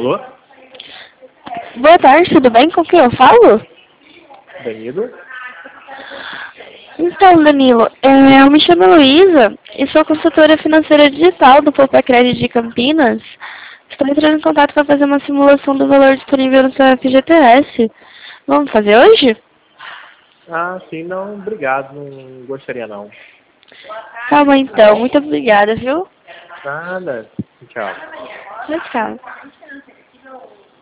Alô? Boa tarde, tudo bem? Com quem eu falo? Danilo? Então, Danilo, eu me chamo Luísa e sou consultora financeira digital do Poupa Crédito de Campinas. Estou entrando em contato para fazer uma simulação do valor disponível no seu FGTS. Vamos fazer hoje? Ah, sim, não, obrigado, não gostaria não. Tá bom, então. Muito obrigada, viu? Nada, tchau. Tchau, tchau.